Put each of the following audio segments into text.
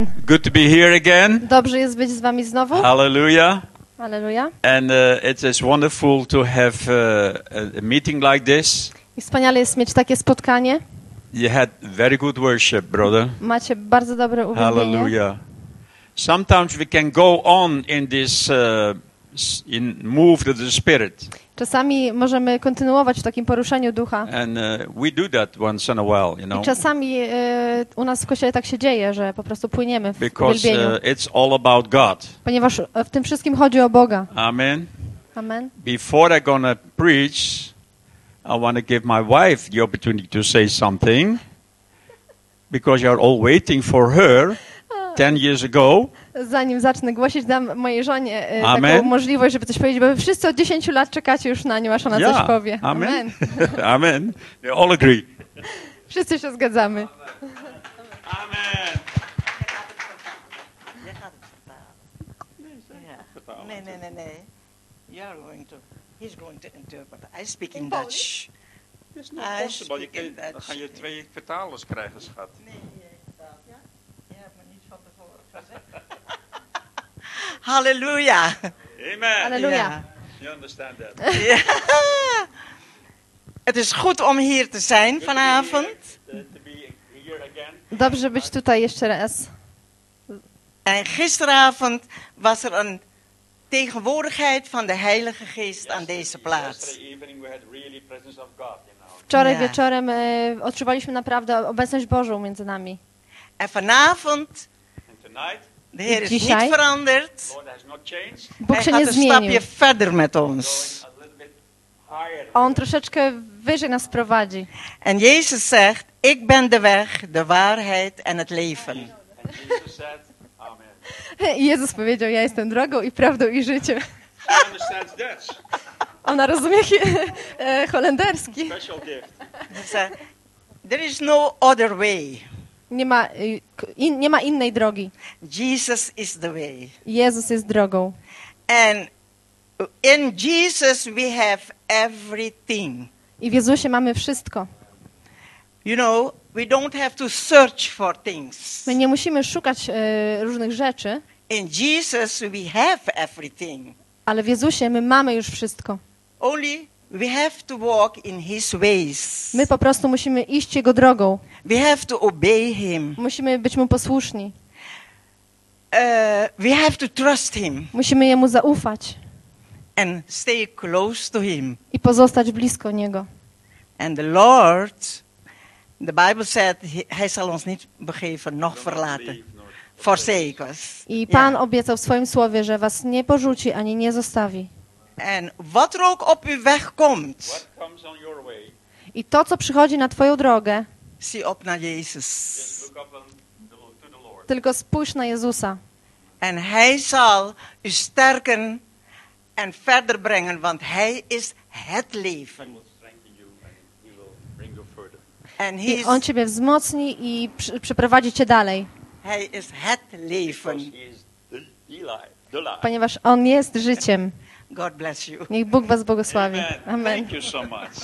Good to be here again. Dobrze jest być z wami znowu. Hallelujah. Halleluja. And it is wonderful to have a meeting like this. I wspaniale jest mieć takie spotkanie. You had very good worship, brother. Macie bardzo dobre uwielbienie. Hallelujah. Sometimes we can go on in this move to the Spirit. Czasami możemy kontynuować w takim poruszeniu ducha. And we do that once in a while, you know. I czasami u nas w kościele tak się dzieje, że po prostu płyniemy w Because uwielbieniu. it's all about God. Ponieważ w tym wszystkim chodzi o Boga. Amen. Amen. Before I'm gonna preach, I want to give my wife the opportunity to say something, because you're all waiting for her 10 years ago. Zanim zacznę głosić, dam mojej żonie Amen. taką możliwość, żeby coś powiedzieć, bo wy wszyscy od 10 lat czekacie już na nią, aż ona coś powie. Amen. Amen. They all agree. Wszyscy się zgadzamy. Amen. Nee. He's going to interpret. I speak in Dutch. It's not possible. Dan ga je 2 vertalers krijgen, schat. Nee, je hebt me niet van tevoren gezegd. Halleluja. Amen. Halleluja. Ja. You understand that? Ja. Het is goed om hier te zijn vanavond. To be here again. Dobrze być tutaj jeszcze raz. En gisteravond was er een tegenwoordigheid van de Heilige Geest aan deze plaats. Yesterday evening we had really presence of God, you know. Wczoraj Ja. wieczorem odczuwaliśmy naprawdę obecność Bożą między nami. En vanavond, And tonight, de Heer is Dzisiaj? niet veranderd. Lord has not changed. Bóg Hij się gaat nie een zmienił. stapje verder met ons. Going a little bit higher. On troszeczkę wyżej nas prowadzi. En Jezus zegt, ik ben de weg, de waarheid en het leven. And Jesus said, Amen. I Jezus powiedział, ja jestem drogą i prawdą i życiem. She understands Dutch. Ona rozumie holenderski. Special gift. Hij zegt, there is no other way. Nie ma innej drogi. Jesus is the way. Jezus jest drogą. And in Jesus we have everything. I w Jezusie mamy wszystko. You know, we don't have to search for things. My nie musimy szukać różnych rzeczy, In Jesus we have everything. ale w Jezusie my mamy już wszystko. Only we have to walk in His ways. My po prostu musimy iść Jego drogą. We have to obey Him. Musimy być Mu posłuszni. We have to trust Him Musimy Jemu zaufać and stay close to Him. i pozostać blisko Niego. And the Lord, the Bible said, Hij zal ons niet begeven, noch verlaten. Forsake us. I Pan Ja. obiecał w swoim słowie, że was nie porzuci ani nie zostawi. En wat er ook op uw weg komt, What comes on your way? I to, co przychodzi na twoją drogę, zie op naar Jezus. Just look up to the Lord. tylko spójrz na Jezusa. En Hij zal u sterken en verder brengen, want Hij is het leven. He will strengthen you and He will bring you further. En I On ciebie wzmocni i przeprowadzi cię dalej, Hij is het leven. Because He is the life. The life. ponieważ On jest życiem. God bless you. Niech Bóg was błogosławi. Amen. Amen. Thank you so much.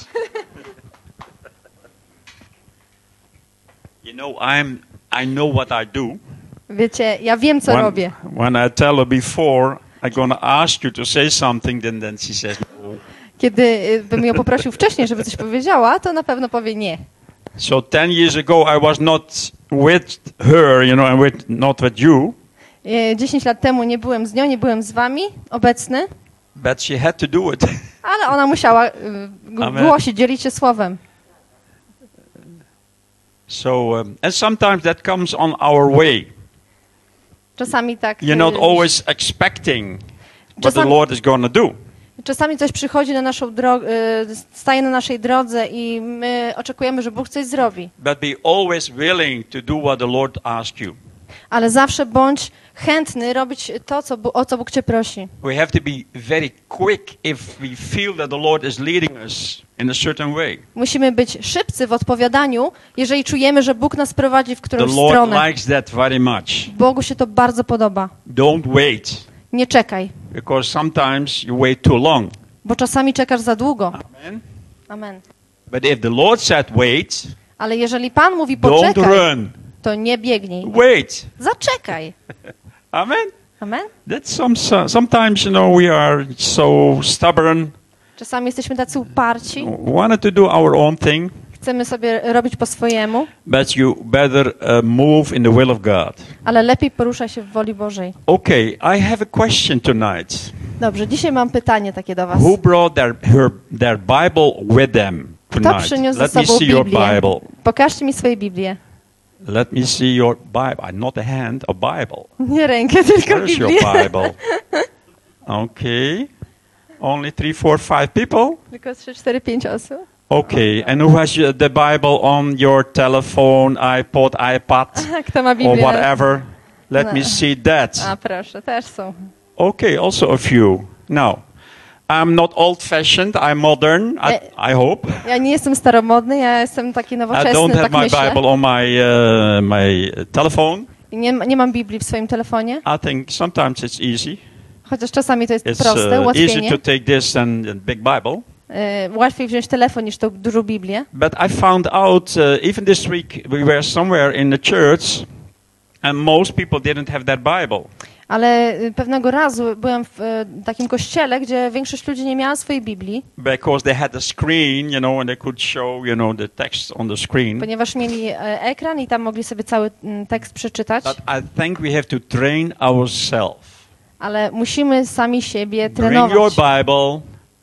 You know, I know what I do. Wiecie, ja wiem, co robię. When I tell her before, I'm going to ask you to say something, then she says no. Kiedy bym ją poprosił wcześniej, żeby coś powiedziała, to na pewno powie nie. So 10 years ago, I was not with her, you know, and not with you. 10 lat temu nie byłem z nią, nie byłem z wami obecny, But she had to do it. ale ona musiała Amen. głosić, dzielić się słowem. So, and sometimes that comes on our way. Czasami tak. You're not always expecting what the Czasami- Lord is going to do. Czasami coś przychodzi na naszą drogę, staje na naszej drodze i my oczekujemy, że Bóg coś zrobi. But be always willing to do what the Lord asks you. Ale zawsze bądź chętny robić to, o co Bóg cię prosi. We have to be very quick if we feel that the Lord is leading us in a certain way. Musimy być szybcy w odpowiadaniu, jeżeli czujemy, że Bóg nas prowadzi w The którąś Lord stronę. likes that very much. Bogu się to bardzo podoba. Don't wait, Nie czekaj, because sometimes you wait too long. bo czasami czekasz za długo. Amen. Amen. But if the Lord said wait, Ale jeżeli Pan mówi don't poczekaj, run. to nie biegnij. Wait. Zaczekaj. Amen. Amen? That's sometimes, we are so stubborn. Czasami jesteśmy tacy uparci. Wanted to do our own thing. Chcemy sobie robić po swojemu, But you better move in the will of God. ale lepiej poruszaj się w woli Bożej. Okay, I have a question tonight. Dobrze, dzisiaj mam pytanie takie do was. Who brought their Bible with them Kto tonight? przyniósł ze Let me sobą see your Biblię? Bible. Pokażcie mi swoje Biblię. Let me see your Bible. Not a hand, a Bible. Nie rękę, tylko Where's your Biblię. Bible? Okay. Only 3, 4, 5 people? Tylko 3, 4, 5 osób. Okay. And who has the Bible on your telephone, iPod, iPad, Kto ma or Biblię? whatever? Let me No. see that. A proszę, też są. Okay, also a few. Now, I'm not old-fashioned. I'm modern. I hope. Ja nie jestem staromodny, ja jestem taki I nowoczesny, don't have tak my myślę. Bible on my telephone. I nie mam Biblii w swoim telefonie, I think sometimes it's easy. chociaż czasami to jest It's proste, easy ułatwienie. to take this than a big Bible. Łatwiej wziąć telefon niż tą dużą Biblię. But I found out even this week we were somewhere in the church, and most people didn't have that Bible. Ale pewnego razu byłem w takim kościele, gdzie większość ludzi nie miała swojej Biblii, Because they had a screen, and they could show, the text on the screen. ponieważ mieli ekran i tam mogli sobie cały tekst przeczytać. But I think we have to train ourselves. Ale musimy sami siebie Bring your trenować. Bible,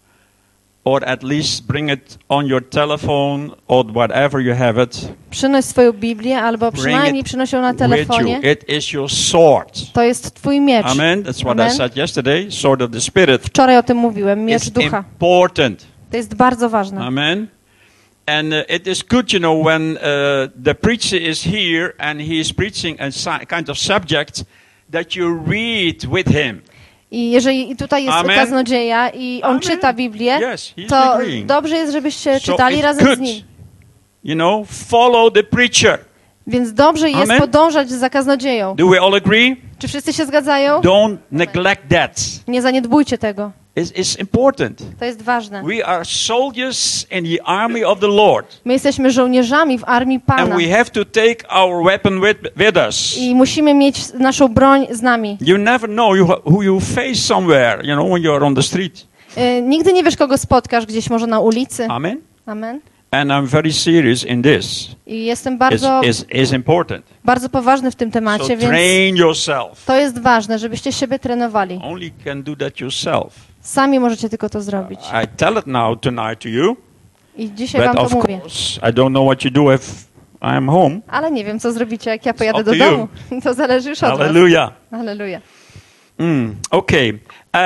or at least bring it on your telephone, or whatever you have it. Przynoś swoją Biblię, albo przynajmniej przynoś ją na With you. telefonie. It is your sword. To jest twój miecz. Amen. That's what I Amen. said yesterday. Sword of the Spirit. Wczoraj o tym mówiłem, miecz It's ducha. important. To jest bardzo ważne. Amen. And it is good, when the preacher is here and he is preaching a kind of subject that you read with him. I jeżeli tutaj jest Amen. kaznodzieja i on Amen. czyta Biblię, Yes, he's to agreeing. dobrze jest, żebyście So czytali it's razem good, z nim. follow the preacher. Więc dobrze jest Amen. podążać za kaznodzieją. Do we all agree? Czy wszyscy się zgadzają? Don't neglect that. Nie zaniedbujcie tego. It's important. To jest ważne. We are soldiers in the army of the Lord. My jesteśmy żołnierzami w armii And Pana. we have to take our weapon with us. I musimy mieć naszą broń z nami. You never know who you face somewhere, when you're on the street. Nigdy nie wiesz, kogo spotkasz gdzieś może na ulicy. Amen. Amen. And I'm very serious in this. I jestem bardzo, It's important. bardzo poważny w tym So temacie, więc train yourself. to jest ważne, żebyście siebie trenowali. Only can do that yourself. Sami możecie tylko to zrobić. I tell it now tonight to you, I dzisiaj but wam to of mówię. course I don't know what you do if I am home. Ale nie wiem, co zrobicie, jak ja pojadę up do to you. domu. To zależy już od was. Hallelujah. Halleluja. Okay.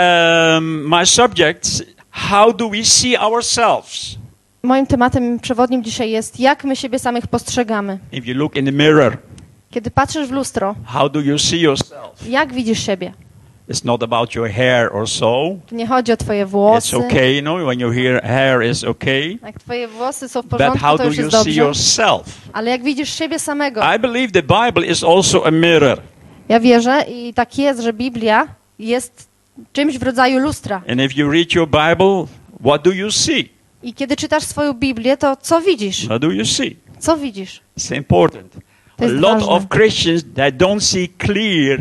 My subject: how do we see ourselves? Moim tematem przewodnim dzisiaj jest, jak my siebie samych postrzegamy. If you look in the mirror, Kiedy patrzysz w lustro, how do you see yourself? jak widzisz siebie? It's not about your hair or so. Tu nie chodzi o twoje It's włosy. okay, when your hair is okay. Jak twoje włosy są w But porządku, how to do już you jest see dobrze. yourself? Ale jak widzisz siebie samego? I believe the Bible is also a mirror. Ja wierzę i tak jest, że Biblia jest czymś w rodzaju lustra. And if you read your Bible, what do you see? I kiedy czytasz swoją Biblię, to co widzisz? What do you see? Co widzisz? It's important. To A jest lot ważne. of Christians that don't see clear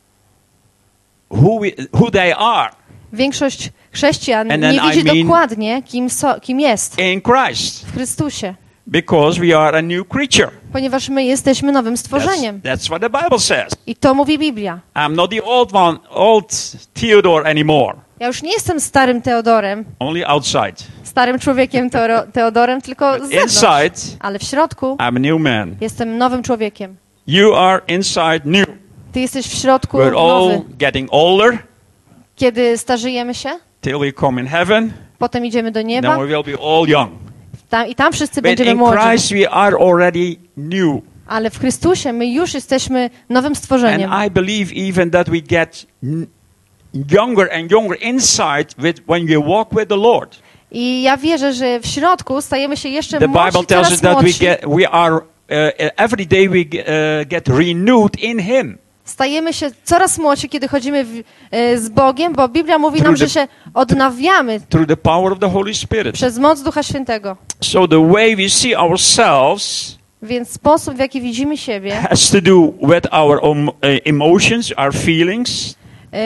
who they are Większość chrześcijan And then nie widzi I mean- dokładnie, kim jest in Christ, w Chrystusie, because we are a new creature. ponieważ my jesteśmy nowym stworzeniem. That's what the Bible says. I to mówi Biblia. I'm not the old Theodore anymore, Ja już nie jestem starym Teodorem, only outside. starym człowiekiem Teodorem, tylko z zewnątrz. Inside, Ale w środku I'm a new man. jestem nowym człowiekiem. You are inside new. Ty jesteś w środku We're all nowy. getting older Kiedy starzejemy się, till we come in heaven. potem idziemy do Then nieba we will be all young. i tam wszyscy But będziemy in młodzi. Christ we are already new. Ale w Chrystusie my już jesteśmy nowym stworzeniem. And I believe even that we get younger and younger inside when we walk with the Lord. I ja wierzę, że w środku stajemy się jeszcze The Bible młodsi, tells us coraz that młodsi. we are every day we get renewed in Him. Stajemy się coraz młodsi, kiedy chodzimy z Bogiem, bo Biblia mówi nam, Through że the- się odnawiamy Through the power of the Holy Spirit. przez moc Ducha Świętego. So the way we see ourselves Więc sposób, w jaki widzimy siebie, has to do with our emotions, our feelings,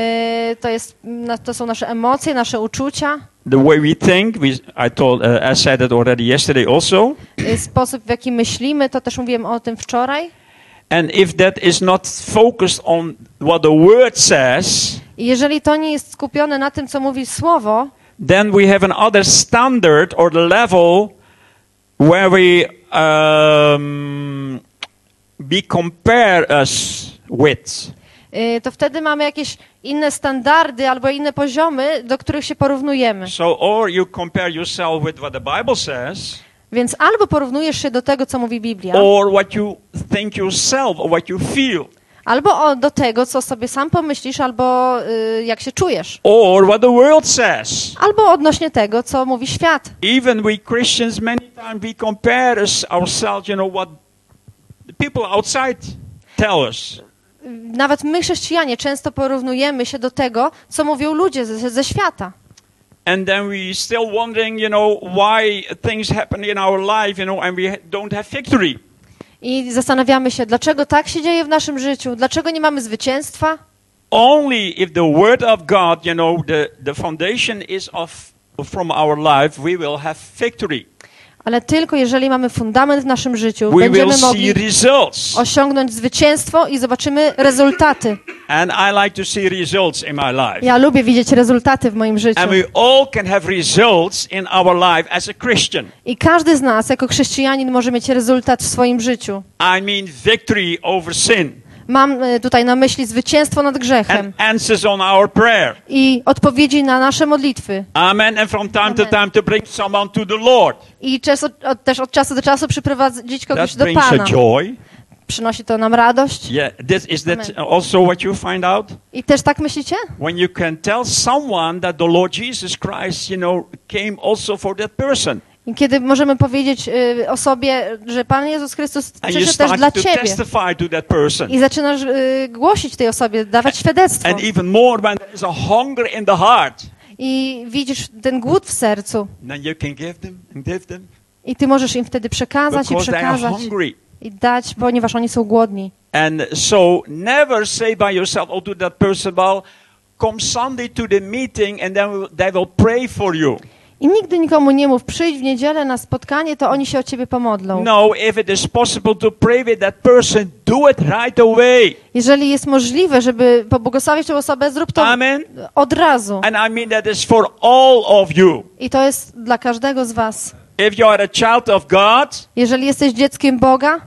to są nasze emocje, nasze uczucia, the way we think. I said it already yesterday also. Sposób, w jaki myślimy, to też mówiłem o tym wczoraj. And if that is not focused on what the word says, I jeżeli to nie jest skupione na tym, co mówi Słowo, then we have another standard or the level where we compare us with. To wtedy mamy jakieś inne standardy albo inne poziomy, do których się porównujemy. So, or you compare yourself with what the Bible says, Więc albo porównujesz się do tego, co mówi Biblia, or what you think yourself, or what you feel, albo do tego, co sobie sam pomyślisz, albo jak się czujesz, or what the world says. albo odnośnie tego, co mówi świat. Even we Christians, many times we compare ourselves, what the people outside tell us. Nawet my, chrześcijanie, często porównujemy się do tego, co mówią ludzie ze świata. And then we still wondering, why things happen in our life, and we don't have victory. I zastanawiamy się, dlaczego tak się dzieje w naszym życiu, dlaczego nie mamy zwycięstwa. Only if the word of God, the foundation is from our life, we will have victory. Ale tylko jeżeli mamy fundament w naszym życiu, We will będziemy see mogli results. osiągnąć zwycięstwo i zobaczymy rezultaty. And I like to see results in my life. Ja lubię widzieć rezultaty w moim życiu. And we all can have results in our life as a Christian. I każdy z nas jako chrześcijanin może mieć rezultat w swoim życiu. I mean victory over sin. Mam tutaj na myśli zwycięstwo nad grzechem And answers on our prayer. i odpowiedzi na nasze modlitwy. Amen. And from time to time to bring someone to the Lord. I też od czasu do czasu przyprowadzić kogoś That do brings Pana. a joy. Przynosi to nam radość. Yeah, is that Amen. also what you find out? I też tak myślicie? When you can tell someone that the Lord Jesus Christ, came also for that person. I kiedy możemy powiedzieć osobie, że Pan Jezus Chrystus And you przyszedł też dla start to ciebie. testify to that person. I zaczynasz głosić tej osobie, dawać świadectwo. And even more when there is a hunger in the heart. I widzisz ten głód w sercu. Then you can give them and give them. I ty możesz im wtedy przekazać i Because they are przekazać. hungry. I dać, ponieważ oni są głodni. And so never say by yourself, to that person, well, come Sunday to the meeting and then they will pray for you. I nigdy nikomu nie mów, przyjdź w niedzielę na spotkanie, to oni się o ciebie pomodlą. No, if it is possible to pray with that person, do it right away. Jeżeli jest możliwe, żeby pobłogosławić tę osobę, zrób to Amen. od razu. And I mean that is for all of you. I to jest dla każdego z was. If you are a child of God, Jeżeli jesteś dzieckiem Boga,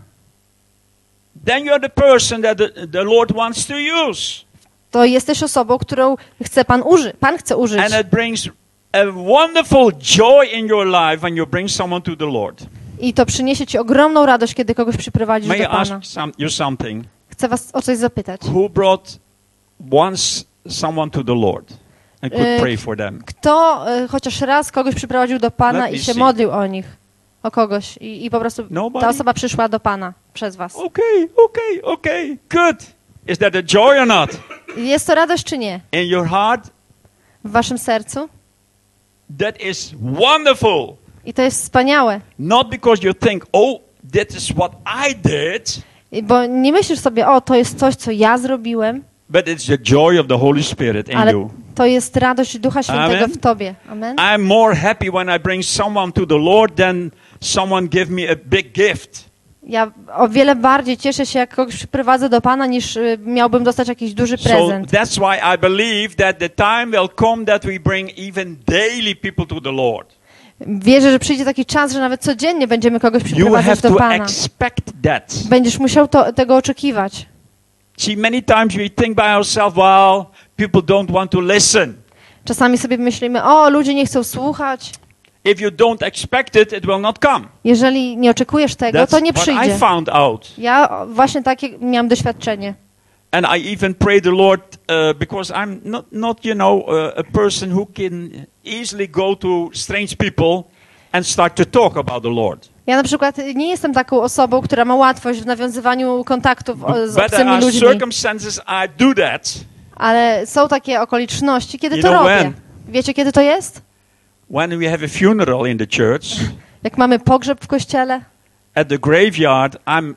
then you are the person that the Lord wants to use. to jesteś osobą, którą chce Pan chce użyć. And it brings a wonderful joy in your life when you bring someone to the Lord. I to przyniesie ci ogromną radość, kiedy kogoś przyprowadzisz May I do Pana. ask you something? Chcę was o coś zapytać. Who brought once someone to the Lord and could pray for them? Kto chociaż raz kogoś przyprowadził do Pana Let i me się see. modlił o nich? O kogoś. I po prostu Nobody? ta osoba przyszła do Pana przez was. Okay, good. Is that a joy or not? Jest to radość czy nie? In your heart? W waszym sercu? That is wonderful. I to jest wspaniałe. Not because you think, that is what I did, Bo nie myślisz sobie, to jest coś, co ja zrobiłem, but it's the joy of the Holy Spirit in ale you. to jest radość Ducha Świętego Amen. w tobie. Amen. I'm more happy when I bring someone to the Lord than someone give me a big gift. Ja o wiele bardziej cieszę się, jak kogoś przyprowadzę do Pana, niż miałbym dostać jakiś duży So prezent. that's why I believe that the time will come that we bring even daily people to the Lord. Wierzę, że przyjdzie taki czas, że nawet codziennie będziemy kogoś You przyprowadzać have do to Pana. expect that. Będziesz musiał tego oczekiwać. See, many times we think by ourselves, well, people don't want to listen. Czasami sobie myślimy, ludzie nie chcą słuchać. If you don't expect it, it will not come. Jeżeli nie oczekujesz tego, to That's nie what I przyjdzie. found out. Ja właśnie takie miałam doświadczenie. And I even pray the Lord because I'm not a person who can easily go to strange people and start to talk about the Lord. Ja na przykład nie jestem taką osobą, która ma łatwość w nawiązywaniu kontaktów z But there obcymi are ludźmi. circumstances I do that Ale są takie okoliczności, kiedy You to know robię. when? Wiecie, kiedy to jest? when we have a funeral in the church. Jak mamy pogrzeb w kościele, at the graveyard,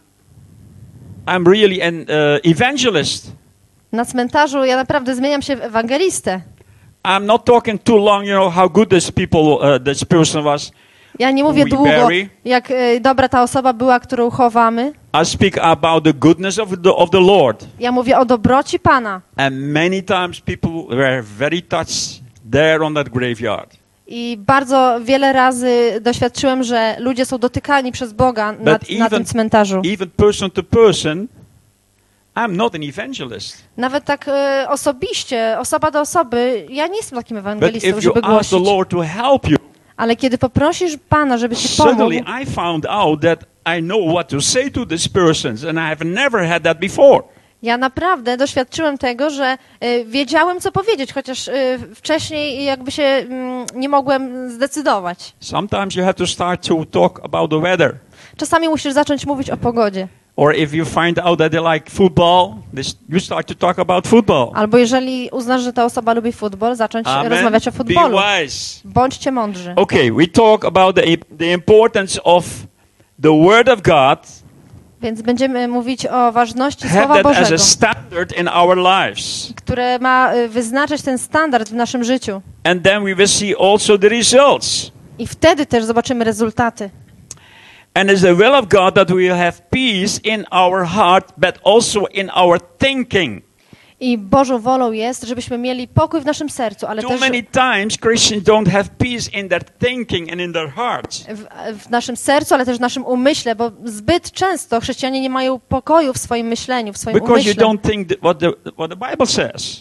I'm really an evangelist. Na cmentarzu ja naprawdę zmieniam się w ewangelistę. I'm not talking too long, how good this person was. Ja nie mówię We długo, bury. jak dobra ta osoba była, którą chowamy. I speak about the goodness of the Lord. Ja mówię o dobroci Pana. And many times people were very touched there on that graveyard. I bardzo wiele razy doświadczyłem, że ludzie są dotykani przez Boga na tym cmentarzu. Even person to person, I'm not an evangelist. Nawet tak osobiście, osoba do osoby, ja nie jestem takim But ewangelistą, if you żeby ask the głosić. Lord to help you, Ale kiedy poprosisz Pana, żeby ci pomógł, suddenly I found out that I know what to say to these persons, and I have never had that before. ja naprawdę doświadczyłem tego, że wiedziałem, co powiedzieć, chociaż wcześniej jakby się nie mogłem zdecydować. Sometimes you have to start to talk about the weather. Czasami musisz zacząć mówić o pogodzie. Or if you find out that they like football, you start to talk about football. Albo jeżeli uznasz, że ta osoba lubi futbol, zacząć Amen. rozmawiać o Be futbolu. wise. Bądźcie mądrzy. Okay, we talk about the importance of the Word of God. Więc będziemy mówić o ważności Have Słowa that as Bożego, a standard in our lives. które ma wyznaczać ten standard w naszym życiu. And then we will see also the results. I wtedy też zobaczymy rezultaty. And it's the will of God that we will have peace in our heart, but also in our thinking. I Bożą wolą jest, żebyśmy mieli pokój w naszym sercu, ale Too też many times Christians don't have peace in their thinking and in their hearts. w naszym sercu, ale też w naszym umyśle, bo zbyt często chrześcijanie nie mają pokoju w swoim myśleniu, w swoim Because you umyśle. don't think what the Bible says.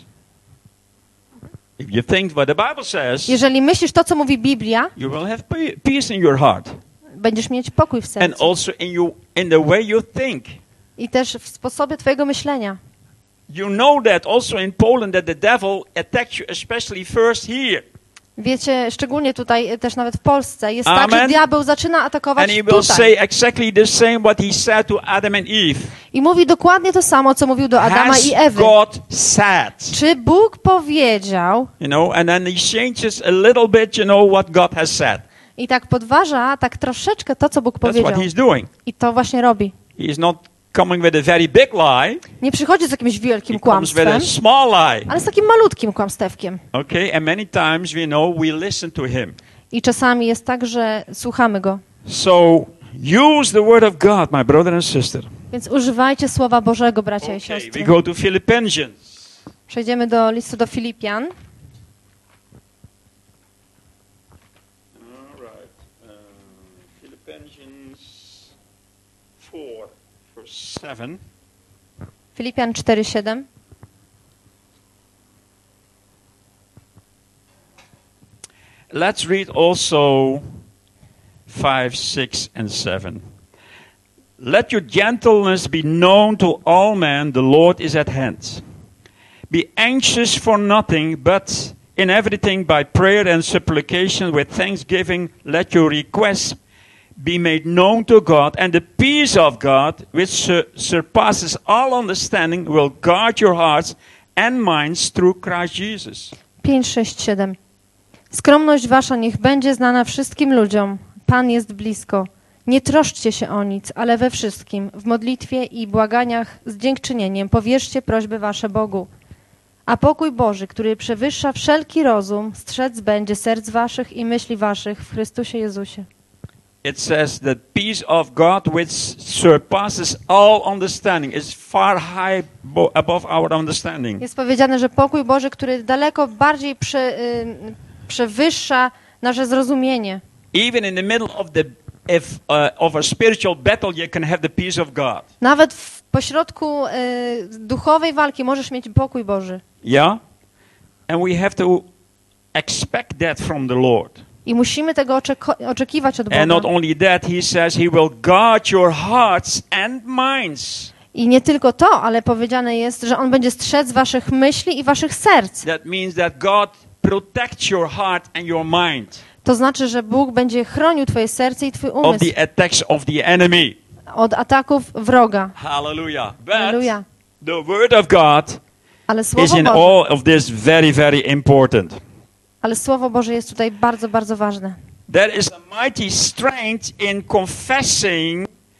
If you think what the Bible says, Jeżeli myślisz to, co mówi Biblia, you will have peace in your heart. będziesz mieć pokój w And sercu. also in the way you think. I też w sposobie twojego myślenia. You know that also in Poland that the devil attacks you especially first here. Wiecie, szczególnie tutaj, też nawet w Polsce, jest Amen. tak, że diabeł zaczyna atakować And he will tutaj. say exactly the same what he said to Adam and Eve. I mówi dokładnie to samo, co mówił do Adama Has i Ewy. God said? Czy Bóg powiedział? And then he changes a little bit, what God has said. I tak podważa tak troszeczkę to, co Bóg That's what powiedział. he's doing. I to właśnie robi. He's not coming with a very big lie. Nie przychodzi z jakimś wielkim He comes with kłamstwem, a small lie. ale z takim malutkim kłamstewkiem. Okay, and many times we listen to him. I czasami jest tak, że słuchamy go. So use the word of God, my brother and sister. Więc używajcie Słowa Bożego, bracia i Okay, we siostry. go to Philippians. Przejdziemy do listu do Filipian. All right. Philippians 4, verse 7. Filipian 4:7. Let's read also 5, 6, and 7. Let your gentleness be known to all men, the Lord is at hand. Be anxious for nothing, but in everything by prayer and supplication with thanksgiving, let your requests be made known to God, and the peace of God, which surpasses all understanding, will guard your hearts and minds through Christ Jesus. 5, 6, 7. Skromność wasza niech będzie znana wszystkim ludziom. Pan jest blisko. Nie troszczcie się o nic, ale we wszystkim, w modlitwie i błaganiach z dziękczynieniem powierzcie prośby wasze Bogu. A pokój Boży, który przewyższa wszelki rozum, strzec będzie serc waszych i myśli waszych w Chrystusie Jezusie. It says that peace of God which surpasses all understanding is far high above our understanding. Jest powiedziane, że pokój Boży, który daleko bardziej przewyższa nasze zrozumienie. Even in the middle of a spiritual battle, you can have the peace of God. Nawet w pośrodku duchowej walki możesz mieć pokój Boży. Yeah? And we have to expect that from the Lord. I musimy tego oczekiwać od And not Boga. only that, he says he will guard your hearts and minds. I nie tylko to, ale powiedziane jest, że On będzie strzec waszych myśli i waszych serc. That means that God protects your heart and your mind To znaczy, że Bóg będzie chronił twoje serce i twój of umysł the attacks of the enemy. od ataków wroga. Hallelujah. But Halleluja. the word of God Ale is Słowo in Boże, all of this very, very important. ale Słowo Boże jest tutaj bardzo, bardzo ważne. There is a mighty strength in confessing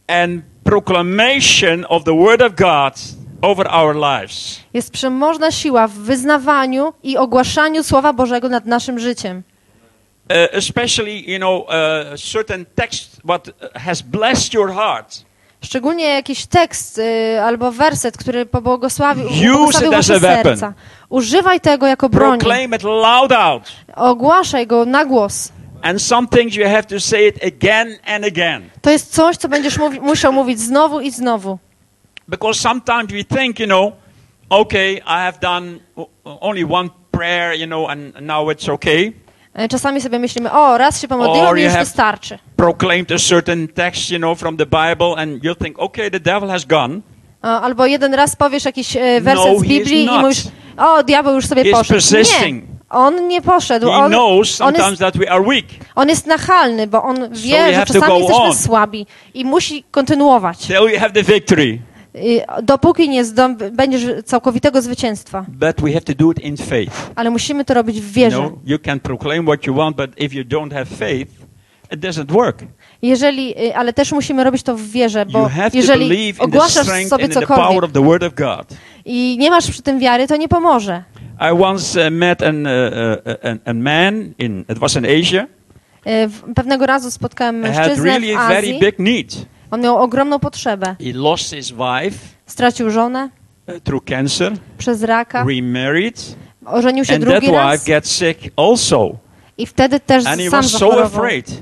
and proclamation of the Word of God over our lives. Jest przemożna siła w wyznawaniu i ogłaszaniu Słowa Bożego nad naszym życiem. Especially, certain text what has blessed your heart. Szczególnie jakiś tekst albo werset, który pobłogosławił Use it as wasze a weapon. serca. Używaj tego jako broni. Proclaim it loud out. Ogłaszaj go na głos. And some things you have to say it again and again. To jest coś, co będziesz musiał mówić znowu i znowu. Because sometimes we think, okay, I have done only one prayer, and now it's okay. Czasami sobie myślimy, raz się pomodliłem i już wystarczy. Proclaimed a certain text, from the Bible, and you'll think, okay, the devil has gone. Albo jeden raz powiesz jakiś werset z Biblii i mówisz, diabeł już sobie poszedł. Nie, on nie poszedł. He knows sometimes that we are weak. On jest nachalny, bo on wie, że czasami jesteśmy słabi i musi kontynuować. Till you have the victory. Dopóki nie będziesz całkowitego zwycięstwa. But we have to do it in faith. Ale musimy to robić w wierze. You can proclaim what you want, but if you don't have faith, it doesn't work. Ale też musimy robić to w wierze, bo jeżeli ogłaszasz sobie cokolwiek i nie masz przy tym wiary, to nie pomoże. I once met a man it was in Asia. Pewnego razu spotkałem mężczyznę w Azji. Very big need. On miał ogromną potrzebę. He lost his wife. Stracił żonę. Through cancer. Przez raka. Remarried. Ożenił się drugi raz. And that wife gets sick also. I wtedy też and sam zachorował.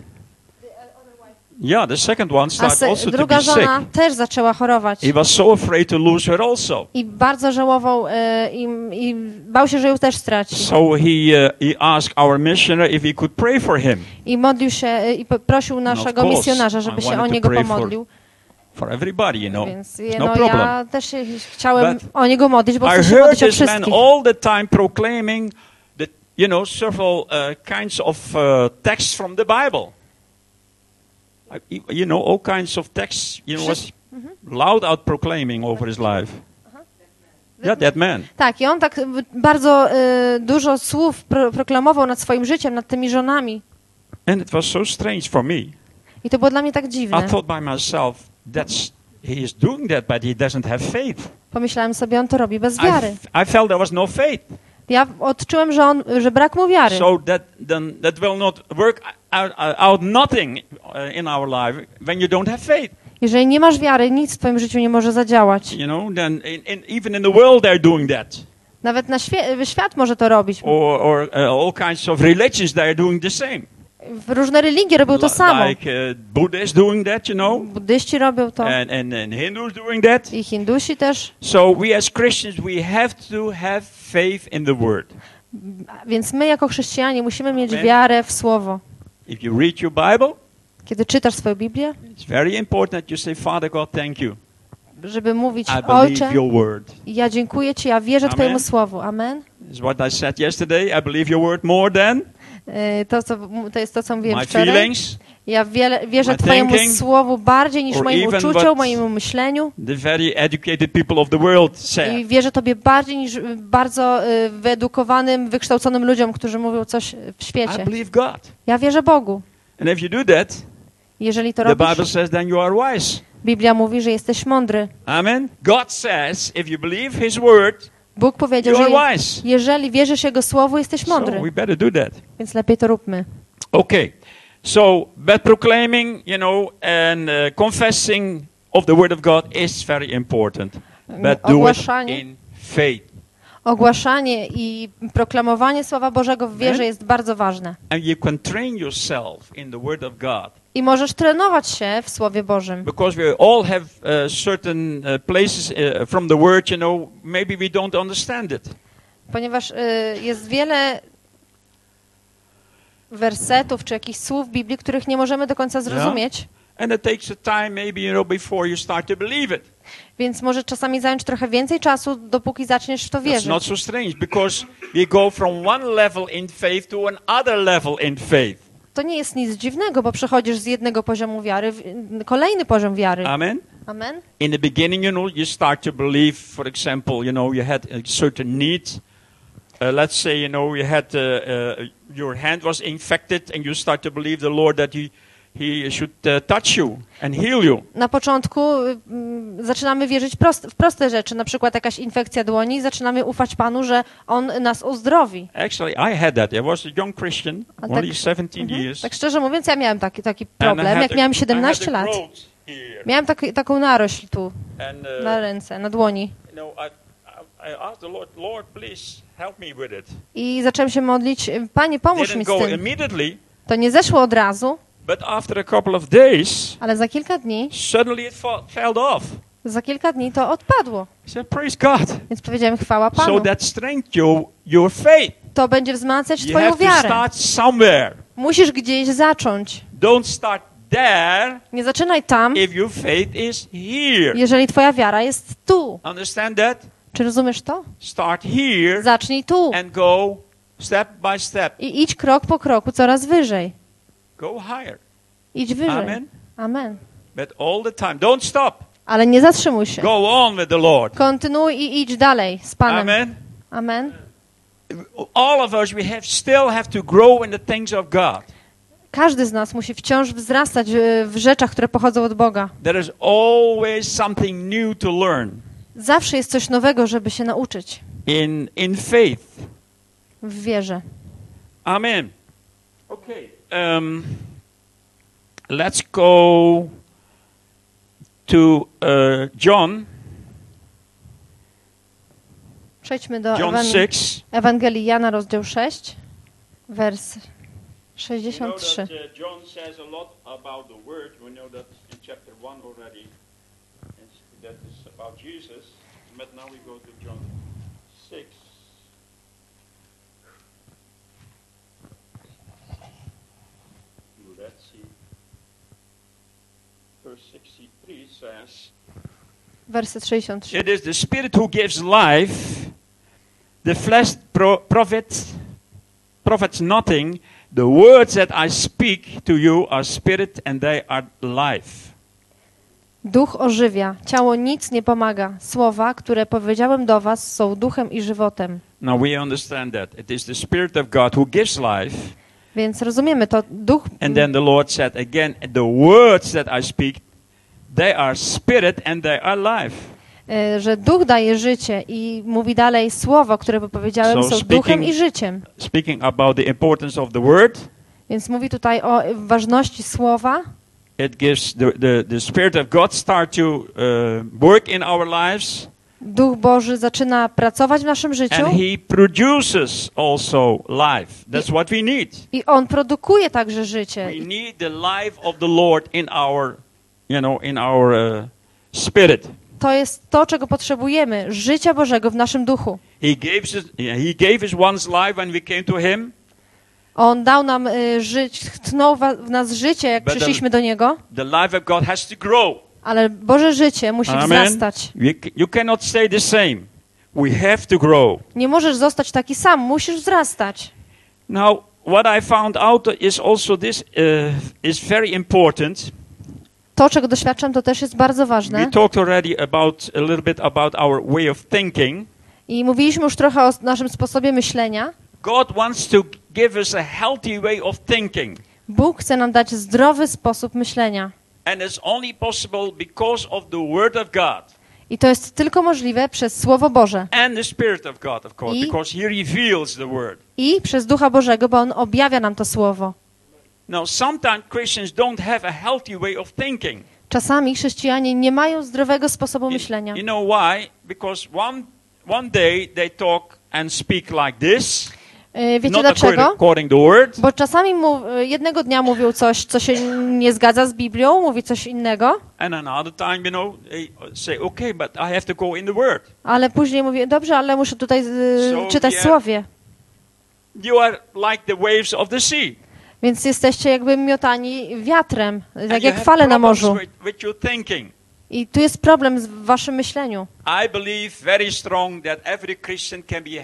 Yeah, the second one started also to be druga żona sick. też zaczęła chorować. He was so afraid to lose her also. I bardzo żałował i bał się, że ją też straci. So he asked our missionary if he could pray for him. I modlił się i prosił naszego misjonarza, żeby się o niego pomodlił. For everybody, Więc no problem. ja też się chciałem o niego modlić, bo chcę się modlić o wszystkich. I heard this man all the time proclaiming the, several kinds of texts from the Bible. All kinds of texts, was loud out proclaiming over his life. Yeah, that man. Tak, i on tak bardzo dużo słów proklamował nad swoim życiem, nad tymi żonami. And it was so strange for me. I to było dla mnie tak dziwne. I thought by myself, he is doing that, but he doesn't have faith. Pomyślałem sobie, on to robi bez wiary. I felt there was no faith. Ja odczułem, że brak mu wiary. So that will not work out nothing in our life when you don't have faith. Jeżeli nie masz wiary, nic w twoim życiu nie może zadziałać. Then even in the world they're doing that. Nawet świat może to robić. Or all kinds of religions they're doing the same. Różne religie robią to samo. Like Buddhists doing that, Buddyści robią to. And Hindus doing that. I Hindusi też. So we as Christians we have to have faith in the word. Więc my jako chrześcijanie musimy mieć wiarę w słowo. If you read your Bible, kiedy czytasz swoją Biblię, it's very important that you say, Father God, thank you. Żeby mówić, I Ojcze, your word. Ja dziękuję Ci, ja wierzę Twojemu słowu. Amen. It's what I said yesterday. I believe your word more than to jest to, co mówiłem my wczoraj. Feelings, ja wierzę Twojemu słowuchowi bardziej niż moim uczuciom, mojemu myśleniu. The very educated people of the world say. I wierzę Tobie bardziej niż bardzo wyedukowanym, wykształconym ludziom, którzy mówią coś w świecie. I believe God. Ja wierzę Bogu. And if you do that, jeżeli to the robisz, Bible says then you are wise. Biblia mówi, że jesteś mądry. Amen. God says if you believe His word, Bóg powiedział, you że are wise. jeżeli wierzysz Jego słowu, jesteś mądry. So we better do that. Więc lepiej to róbmy. Okay. So, but proclaiming, and confessing of the word of God is very important. But do it in faith. Ogłaszanie i proklamowanie Słowa Bożego w wierze jest bardzo ważne. And you can train yourself in the word of God. I możesz trenować się w Słowie Bożym. Because we all have certain places from the word, maybe we don't understand it. Ponieważ jest wiele wersetów czy jakichś słów w Biblii, których nie możemy do końca zrozumieć. Yeah. And it takes a time maybe, before you start to believe it. Więc może czasami zająć trochę więcej czasu, dopóki zaczniesz w to wierzyć. It's not so strange because we go from one level in faith to another level in faith. To nie jest nic dziwnego, bo przechodzisz z jednego poziomu wiary w kolejny poziom wiary. Amen. Amen. In the beginning, you start to believe, for example, you had a certain need. Let's say, you had your hand was infected and you start to believe the Lord that he should touch you and heal you. Na początku zaczynamy wierzyć w proste rzeczy, na przykład jakaś infekcja dłoni, zaczynamy ufać Panu, że On nas uzdrowi. Actually, I had that. I was a young Christian, A only tak- 17 years. Tak szczerze mówiąc, ja miałem taki And I problem, had jak a- miałem I had 17 a lat. growth here. Miałem taką narośl tu, And na ręce, na dłoni. I asked the Lord, Lord, please help me with it. I zacząłem się modlić, Panie, pomóż Didn't mi z go tym. immediately, To nie zeszło od razu, but after a couple of days, ale za kilka dni fell off. to odpadło. I said, praise God. Więc powiedziałem, chwała So Panu. that strength your faith. To będzie wzmacniać You Twoją have to wiarę. start somewhere. Musisz gdzieś zacząć. Don't start there Nie zaczynaj tam, if your faith is here. jeżeli Twoja wiara jest tu. Understand that? Czy rozumiesz to? Start here Zacznij tu and go step by step. i idź krok po kroku coraz wyżej. Go higher. Idź wyżej. Amen. Amen. But all the time. Don't stop. Ale nie zatrzymuj się. Go on with the Lord. Kontynuuj i idź dalej z Panem. Amen. Amen. All of us, we still have to grow in the things of God. Każdy z nas musi wciąż wzrastać w rzeczach, które pochodzą od Boga. There is always something new to learn Zawsze jest coś nowego, żeby się nauczyć in faith. w wierze. Amen. Okay. Let's go to John Przejdźmy do John 6. Ewangelii Jana, rozdział 6, wers You know 63. that John says a lot about the word. We know that in chapter 1 already. That is about Jesus. But now we go to John 6. Let's see. Verse 63 says, Werset 63. it is the Spirit who gives life. The flesh profits nothing. The words that I speak to you are spirit and they are life. Duch ożywia, ciało nic nie pomaga. Słowa, które powiedziałem do was, są duchem i żywotem. Now we understand that. It is the Spirit of God who gives life. Więc rozumiemy to. Duch, And then the Lord said again, the words that I speak, they are spirit and they are life. że duch daje życie i mówi dalej, słowa, które powiedziałem, So są duchem i życiem. Speaking about the importance of the word, Więc mówi tutaj o ważności słowa. it gives the Spirit of God start to work in our lives. Duch Boży zaczyna pracować w naszym życiu And He produces also life. That's what we need. i On produkuje także życie. We need the life of the Lord in our, in our spirit. To jest to, czego potrzebujemy, życia Bożego w naszym duchu. He gave us one's life when we came to Him. On dał nam tchnął w nas życie, jak But przyszliśmy do Niego, The life of God has to grow. ale Boże życie musi wzrastać. You cannot stay the same. We have to grow. Nie możesz zostać taki sam, musisz wzrastać. Now, what I found out is also this is very important. To, czego doświadczam, to też jest bardzo We ważne. talked already a little bit about our way of thinking. I mówiliśmy już trochę o naszym sposobie myślenia. God wants to give us a healthy way of thinking. Bóg chce nam dać zdrowy sposób myślenia. And it's only possible because of the Word of God. I to jest tylko możliwe przez Słowo Boże. And the Spirit of God, of course, I- because He reveals the Word. I przez Ducha Bożego, bo On objawia nam to Słowo. Now, sometimes Christians don't have a healthy way of thinking. Czasami chrześcijanie nie mają zdrowego sposobu You myślenia. know why? Because one day they talk and speak like this, Wiecie not dlaczego? according to the Word. Bo czasami jednego dnia mówią coś, co się nie zgadza z Biblią, mówi coś innego, And another time, they say, okay, but I have to go in the Word. ale później mówi, dobrze, ale muszę tutaj So, czytać yeah. Słowie. You are like the waves of the sea. Więc jesteście jakby miotani wiatrem, And tak you jak have fale na problems morzu. with your thinking. I tu jest problem w waszym myśleniu. I believe very strong that every Christian can be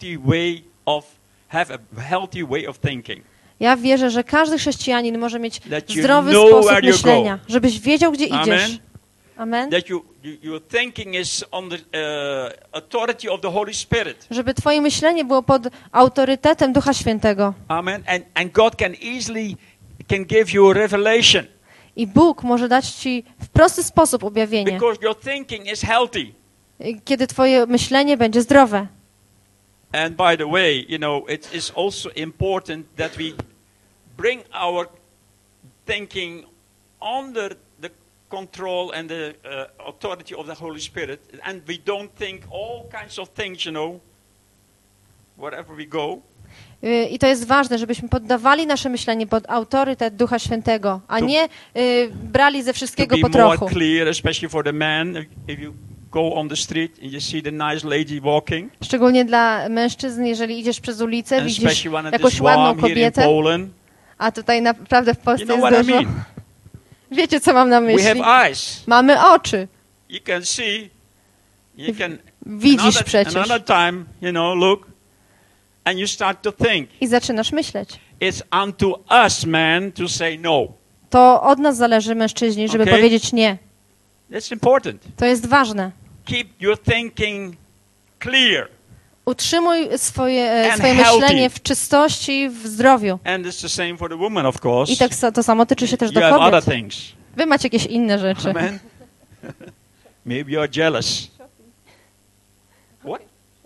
have a healthy way of thinking. Ja wierzę, że każdy chrześcijanin może mieć That you zdrowy know sposób where you myślenia, żebyś wiedział, gdzie Amen. idziesz. Amen. That your thinking is on the authority of the Holy Spirit. Żeby twoje myślenie było pod autorytetem Ducha Świętego. Amen. And God can easily can give you a revelation I Bóg może dać ci w prosty sposób objawienie, because your thinking is healthy. kiedy twoje myślenie będzie zdrowe. And by the way, it is also important that we bring our thinking under the control and the authority of the Holy Spirit, and we don't think all kinds of things, wherever we go. I to jest ważne, żebyśmy poddawali nasze myślenie pod autorytet Ducha Świętego, a nie brali ze To wszystkiego be po more trochu. clear, especially for the men, if you go on the street and you see the nice lady walking, Szczególnie dla mężczyzn, jeżeli idziesz przez ulicę, and widzisz especially when it jakąś is ładną warm here in kobietę, Poland. a tutaj naprawdę w You Polsce know jest what I dużo. mean? Wiecie, co mam na We myśli? have eyes. Mamy oczy. You can see. You can. Widzisz przecież. Another time, look, and you start to think. I zaczynasz myśleć. It's unto us, man, to say no. To od nas zależy, mężczyźni, żeby Okay. powiedzieć nie. That's important. To jest ważne. Keep your thinking clear. Utrzymuj swoje And myślenie healthy. w czystości, w zdrowiu. And it's the same for the woman, of course. I tak to samo tyczy się też You do have other kobiet. things. Wy macie jakieś inne rzeczy. Amen. Maybe you're jealous. What?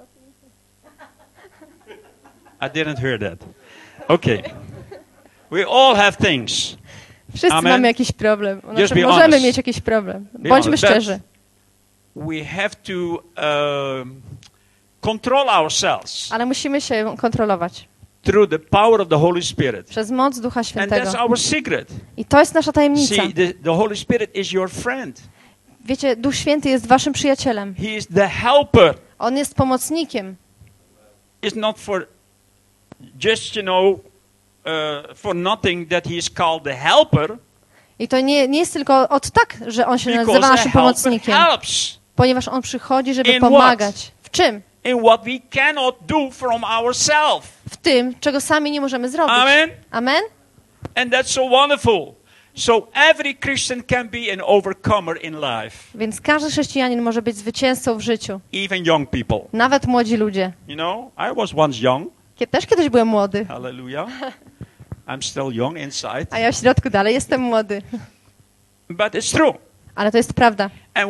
I didn't hear that. Okay. We all have things. Wszyscy Amen. mamy jakiś problem. Just be Możemy honest. mieć jakiś problem. Be Bądźmy honest. szczerzy. We have to control ourselves Ale musimy się kontrolować through the power of the Holy Spirit. przez moc Ducha And Świętego. that's our secret. I to jest nasza tajemnica. See, the Holy Spirit is your friend. Wiecie, Duch Święty jest waszym przyjacielem. He is the helper. On jest pomocnikiem. It's not for just, for nothing that he is called the helper. I to nie jest tylko od tak, że on się nazywa Because a naszym helper pomocnikiem. helps Ponieważ on przychodzi, żeby In pomagać. W czym? in what we cannot do from ourselves. W tym, czego sami nie możemy zrobić. Amen. Amen? And that's so wonderful. So every Christian can be an overcomer in life, Więc każdy chrześcijanin może być zwycięzcą w życiu. even young people. Nawet młodzi ludzie. I was once young. Też kiedyś byłem młody, Hallelujah. I'm still young inside. a ja w środku dalej jestem młody. But it's true. Ale to jest prawda.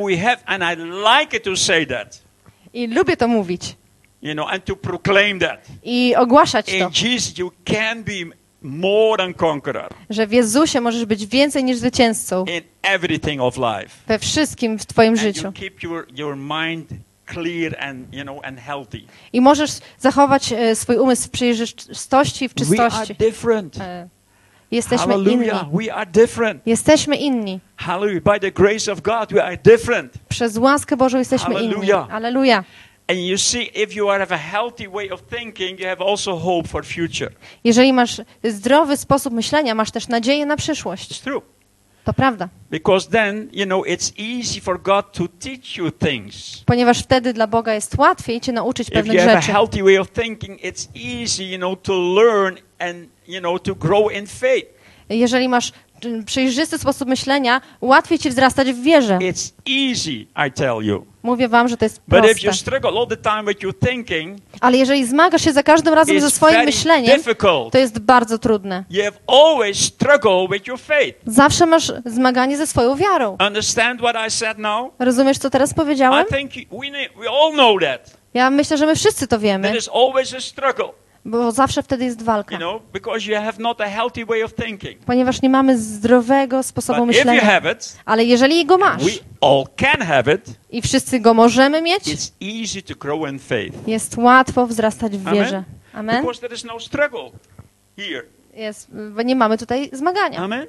And I like it to say that, I lubię to mówić. and to proclaim that. I ogłaszać to, In Jesus you can be more than conqueror że w Jezusie możesz być więcej niż zwycięzcą in everything of life. we wszystkim w twoim And życiu. you keep your mind clear and healthy. I możesz zachować swój umysł w przejrzystości i w We are czystości. different. Jesteśmy inni. Hallelujah. We are different. Jesteśmy inni. Hallelujah. By the grace of God we are different. Przez łaskę Bożą jesteśmy inni. Hallelujah. Alleluja. And you see, if you have a healthy way of thinking, you have also hope for future. Jeżeli masz zdrowy sposób myślenia, masz też nadzieję na przyszłość. It's true. To prawda. Because then, it's easy for God to teach you things. Ponieważ wtedy dla Boga jest łatwiej cię nauczyć If you pewnych have a rzeczy. healthy way of thinking, it's easy, to learn and, to grow in faith. Jeżeli masz przejrzysty sposób myślenia, łatwiej ci wzrastać w wierze. It's easy, I tell you. Mówię wam, że to jest But if you proste. struggle all the time with your thinking, Ale jeżeli zmagasz się za każdym razem ze it's swoim very myśleniem, difficult. to jest bardzo trudne. You have always struggled with your faith. Zawsze masz zmaganie ze swoją wiarą. Understand what I said now? Rozumiesz, co teraz powiedziałem? I think we all know that. Ja myślę, że my wszyscy to wiemy, There is always a struggle, bo zawsze wtedy jest walka. because you have not a healthy way of thinking. Ponieważ nie mamy zdrowego sposobu But if you myślenia. have it, Ale jeżeli go masz we all can have it, i wszyscy go możemy mieć, it's easy to grow in faith. jest łatwo wzrastać w Amen. wierze. Amen? Because there is no struggle here. Bo nie mamy tutaj zmagania. Amen.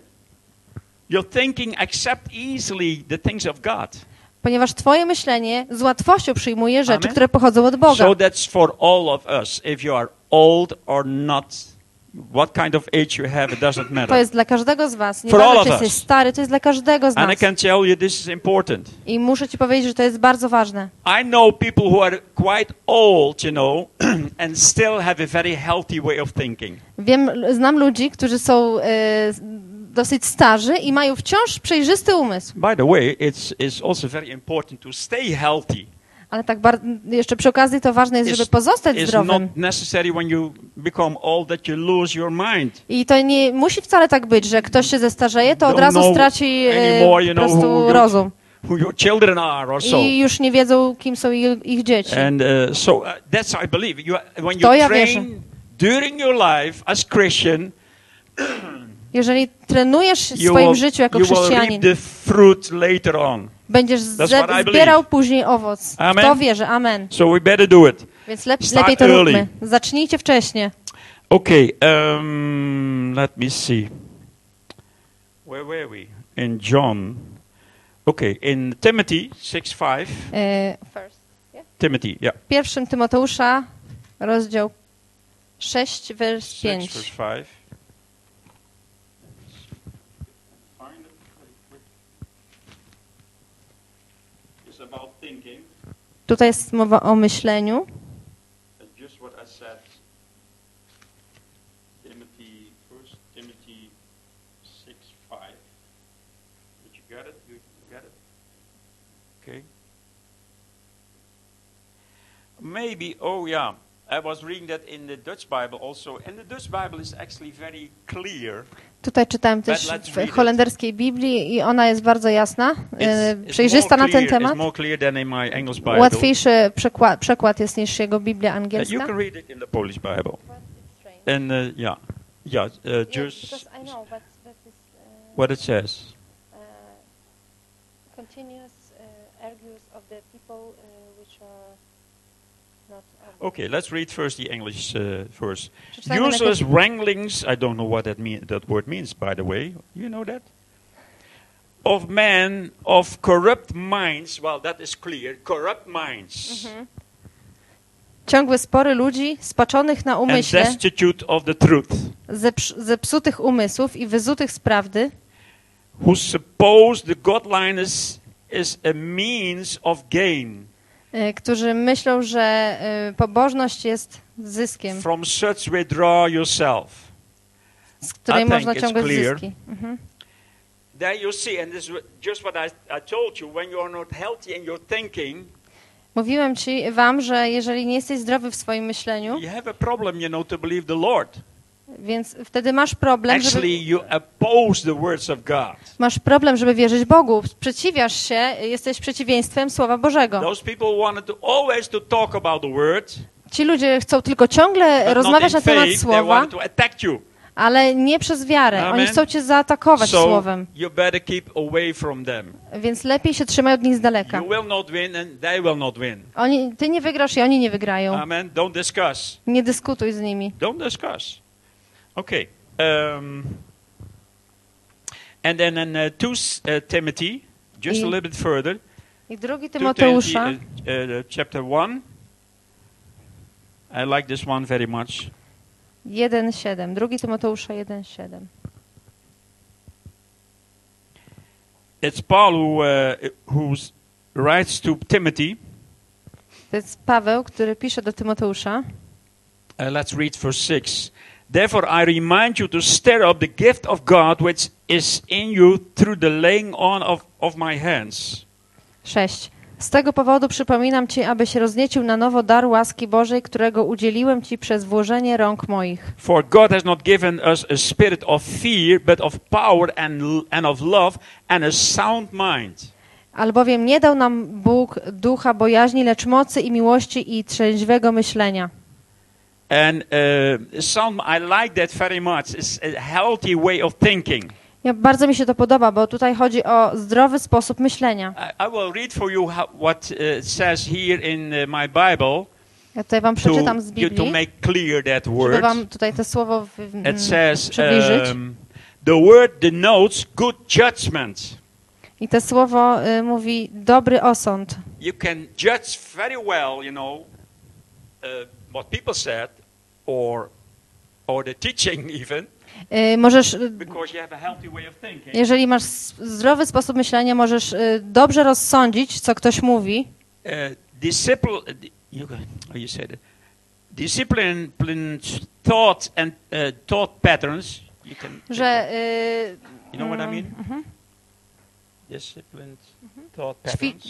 Your thinking accept easily the things of God. Ponieważ twoje myślenie z łatwością przyjmuje rzeczy, Amen. które pochodzą od Boga. So that's for all of us. If you are old or not, what kind of age you have, it doesn't To matter. jest dla każdego z was. Nie For all ważne, of czy jesteś us. stary, to jest dla każdego z And I nas. can tell you this is important. I muszę ci powiedzieć, że to jest bardzo ważne. I know people who are quite old, and still have a very healthy way of thinking. Znam ludzi, którzy są dosyć starzy i mają wciąż przejrzysty umysł. By the way, it's also very important to stay healthy. Ale tak jeszcze przy okazji to ważne jest, żeby pozostać It's zdrowym. not necessary when you become old that you lose your mind. I to nie musi wcale tak być, że ktoś się zestarzeje, to od Don't razu know straci anymore, po prostu rozum. Who your children are or so. I już nie wiedzą, kim są ich dzieci. And so that's I believe. When To you ja wierzę. train during your life as Christian, Jeżeli trenujesz w you swoim will, życiu jako you will reap chrześcijanin, the fruit later on. będziesz That's what I zbierał believe. później owoc. Amen. W to wierzę. Amen. So we better do it. Więc Start lepiej to early. róbmy. Zacznijcie wcześnie. Okay, let me see. Where were we? In John. Okay, in Timothy 6:5. Timothy, yeah. 1 Tymoteusza, rozdział 6, wers 6 5. verse 5. It's about thinking. Tutaj jest mowa o myśleniu. Just what I said. Timothy, 1 Timothy 6:5. Did you get it? You get it? Okay. Maybe, oh yeah, I was reading that in the Dutch Bible also, and the Dutch Bible is actually very clear. Tutaj czytałem też let's read w it. holenderskiej Biblii i ona jest bardzo jasna, It's przejrzysta na ten It's temat. more clear than in my English Bible. Łatwiejszy przekład jest niż jego Biblia You angielska. can read it in the Polish Bible. And yeah, just what it says. Okay, let's read first the English verse. Przeczytajmy Useless najpierw- wranglings. I don't know what that word means, by the way. You know that? Of men of corrupt minds. Well, that is clear. Corrupt minds. Ciągłe spory ludzi spaczonych na And umyśle, destitute of the truth. zepsutych umysłów i wyzutych z prawdy, Who suppose the godliness is a means of gain. Którzy myślą, że pobożność jest zyskiem, From such withdraw yourself. z której I think można it's ciągać clear. zyski. There you see, and this is just what I told you, when you are not healthy in your thinking, Mówiłem wam, że jeżeli nie jesteś zdrowy w swoim myśleniu, you have a problem, to believe the Lord. więc wtedy masz problem, Actually, you oppose the words of God. żeby wierzyć Bogu. Sprzeciwiasz się, jesteś przeciwieństwem Słowa Bożego. Those people wanted always to talk about the word, Ci ludzie chcą tylko ciągle but not rozmawiać in na temat faith. They Słowa, wanted to attack you. ale nie przez wiarę. Amen. Oni chcą cię zaatakować So Słowem. you better keep away from them. Więc lepiej się trzymaj od nich z daleka. You will not win, and they will not win. Ty nie wygrasz i oni nie wygrają. Amen. Don't discuss. Nie dyskutuj z nimi. Don't discuss. Okay. And then in 2 Timothy, just a little bit further. I 2 2 Tymoteusza, Timothy, chapter 1. I like this one very much. 1:7. 2 Tymoteusza 1:7. It's Paul who writes to Timothy. To jest Paweł, który pisze do Tymoteusza. Let's read verse 6. Therefore I remind you to stir up the gift of God which is in you through the laying on of my hands. 6. Z tego powodu przypominam ci, abyś rozniecił na nowo dar łaski Bożej, którego udzieliłem ci przez włożenie rąk moich. For God has not given us a spirit of fear, but of power and of love and a sound mind. Albowiem nie dał nam Bóg ducha bojaźni, lecz mocy i miłości i trzeźwego myślenia. And I like that very much. It's a healthy way of thinking. Bardzo mi się to podoba, bo tutaj chodzi o zdrowy sposób myślenia. I will read for you what it says here in my Bible Ja tutaj wam przeczytam z to Biblii, make clear that żeby word. wam tutaj to słowo It says przybliżyć. the word denotes good judgment. I to słowo mówi dobry osąd. You can judge very well, what people said or the teaching even. Możesz, Because you have a healthy way of thinking. jeżeli masz zdrowy sposób myślenia, możesz dobrze rozsądzić, co ktoś mówi. Disciplined thoughts and thought patterns. You can. Że You know what I mean? Disciplined thought patterns.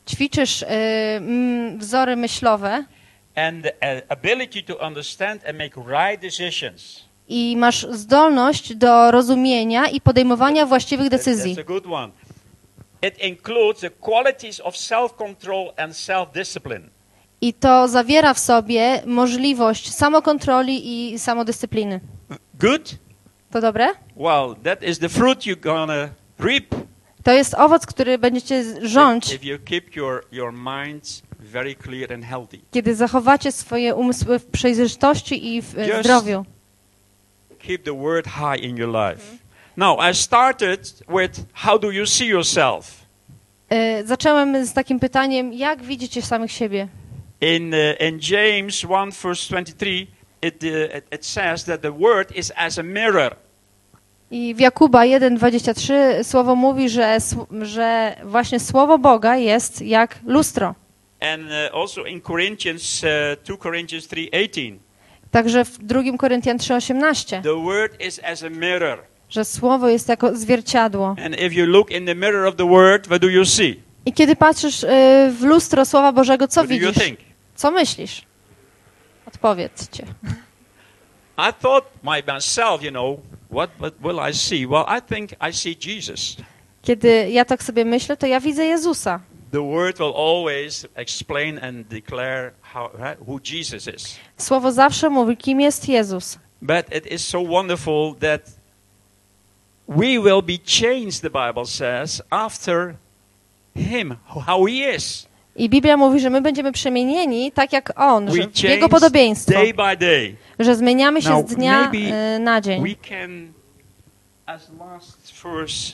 ćwiczysz wzory myślowe and the ability to understand and make right decisions. i masz zdolność do rozumienia i podejmowania właściwych decyzji. That's a good one. It includes the qualities of self-control and self-discipline. I to zawiera w sobie możliwość samokontroli i samodyscypliny. Good? To dobre? Well, that is the fruit you're gonna reap To jest owoc, który będziecie rządź, if you keep your minds very clear and healthy. kiedy zachowacie swoje umysły w przejrzystości i w Just zdrowiu. Keep the word high in your life. Now, I started with how do you see yourself? Zacząłem z takim pytaniem, jak widzicie samych siebie? In James 1 verse 23, it says that the word is as a mirror. I w Jakuba 1:23 słowo mówi, że właśnie słowo Boga jest jak lustro. And also in Corinthians, 2 Corinthians 3:18. Także w 2 Koryntian 3:18, The word is as a mirror. że słowo jest jako zwierciadło. And if you look in the mirror of the word, what do you see? I kiedy patrzysz w lustro Słowa Bożego, co What do you widzisz? think? Co myślisz? Odpowiedzcie. I thought myself, what will I see? Well, I think I see Jesus. Kiedy ja tak sobie myślę, to ja widzę Jezusa. The word will always explain and declare who Jesus is. Słowo zawsze mówi, kim jest Jezus. But it is so wonderful that we will be changed, the Bible says, after him, how he is. I Biblia mówi, że my będziemy przemienieni tak jak On, że We w Jego change podobieństwo, day by day. że zmieniamy się Now, z dnia maybe na dzień. We can, as last verse,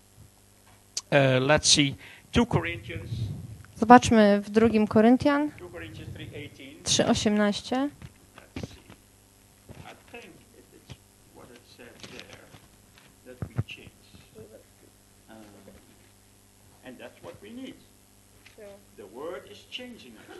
let's see, 2 Corinthians Zobaczmy w 2 Koryntian 3:18. 3:18. I think it is what it says there, that we change. And that's what we need. The word is changing us.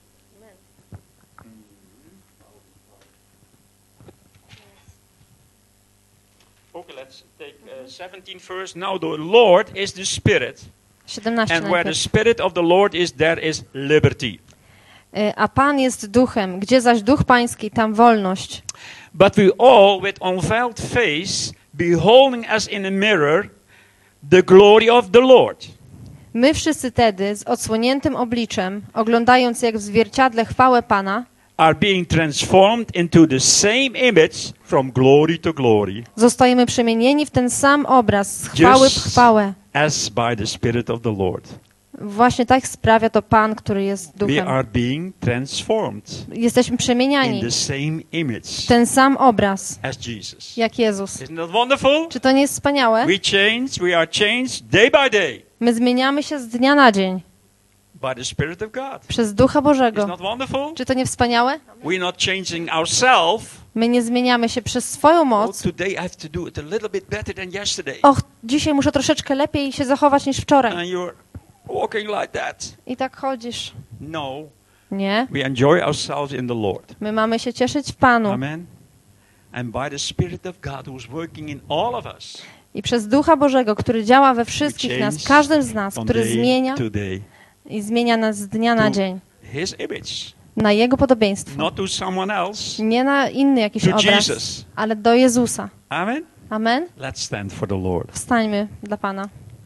Okay, let's take 17th verse. Now the Lord is the Spirit, 17 and where the najpierw. Spirit of the Lord is, there is liberty. A Pan jest duchem, gdzie zaś duch pański, tam wolność. But we all, with unveiled face, beholding as in a mirror, the glory of the Lord. My wszyscy tedy, z odsłoniętym obliczem, oglądając jak w zwierciadle chwałę Pana, Are being transformed into the same image from glory to glory, zostajemy przemienieni w ten sam obraz, z chwały w Just chwałę. as by the Spirit of the Lord. Właśnie tak sprawia to Pan, który jest We duchem. are being transformed Jesteśmy in przemieniani the same image w ten sam obraz, as Jesus. jak Jezus. Isn't that wonderful? Czy to nie jest wspaniałe? We are changed day by day My zmieniamy się z dnia na dzień by the Spirit of God. przez Ducha Isn't Bożego. that wonderful? Czy to nie wspaniałe? We're not changing ourselves. My nie zmieniamy się przez swoją Oh, moc. today I have to do it a little bit better than yesterday. Och, dzisiaj muszę troszeczkę lepiej się zachować niż wczoraj. And you're walking like that. I tak chodzisz. No, Nie. we enjoy ourselves in the Lord. My mamy się cieszyć w Panu. Amen. And by the Spirit of God who's working in all of us, I przez Ducha Bożego, który działa we we wszystkich nas, w change każdym z nas, from który day zmienia to day i zmienia nas z dnia na to dzień. His image, Na Jego podobieństwo. not to someone else, Nie na inny jakiś to obraz, Jesus. ale do Jezusa. Amen. Amen? Let's stand for the Lord. Wstańmy dla Pana.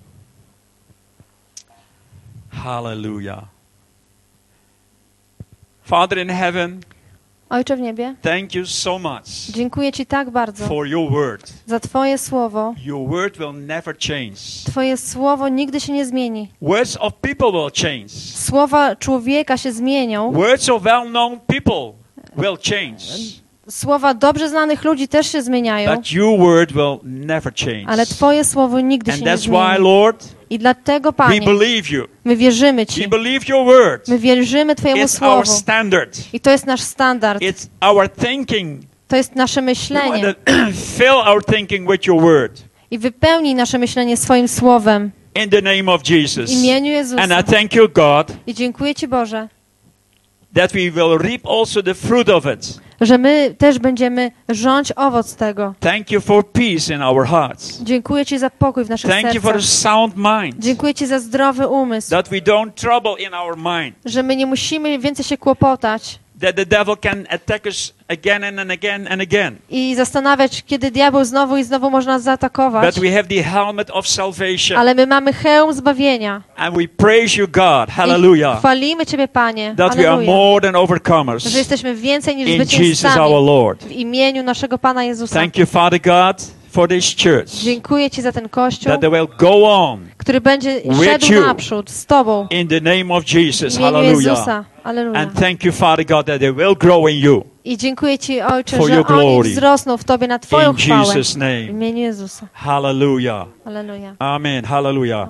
Hallelujah. Father in heaven, Ojcze w niebie, thank you so much dziękuję Ci tak bardzo for your word. za Twoje słowo. Your word will never change. Twoje słowo nigdy się nie zmieni. Words of people will change. Słowa człowieka się zmienią. Words of well-known people will change. Słowa dobrze znanych ludzi też się zmieniają. But your word will never change. Ale Twoje słowo nigdy And się nie that's why, zmieni. Lord, I dlatego, we Panie, believe you. my wierzymy We Ci. believe your word. My wierzymy Twojemu It's our słowu. standard. I to jest nasz standard. It's our thinking. To jest nasze We want myślenie. to fill our thinking with your word. I wypełnij nasze myślenie swoim słowem. In the name of Jesus. W imieniu And Jezusa. I thank you, God, I dziękuję Ci, Boże, that we will reap also the fruit of it. że my też będziemy rządź owoc tego. Thank you for peace in our hearts. Dziękuję Ci za pokój w naszych Thank you for a sercach. sound mind. Dziękuję Ci za zdrowy umysł, That we don't trouble in our mind. że my nie musimy więcej się kłopotać That the devil can attack us again and again and again. i zastanawiać, kiedy diabeł znowu i znowu można nas zaatakować. But we have the helmet of salvation. Ale my mamy hełm zbawienia. And we praise you, God. I Hallelujah. chwalimy Ciebie, Panie. That we are Alleluja. more than overcomers. Że jesteśmy więcej niż In Jesus zwycięzcami our Lord. w imieniu naszego Pana Jezusa. Thank you, Father God, for this church. Dziękuję Ci za ten Kościół, That they will go on który będzie with szedł you. naprzód z Tobą in the name of Jesus. w imieniu Hallelujah. Jezusa. Alleluja. And thank you, Father God, that they will grow in you. I dziękuję Ci, Ojcze, For że your oni glory. wzrosną w Tobie na Twoją In chwałę. Jesus' W name. imieniu Jezusa. Hallelujah. Alleluja. Amen. Hallelujah.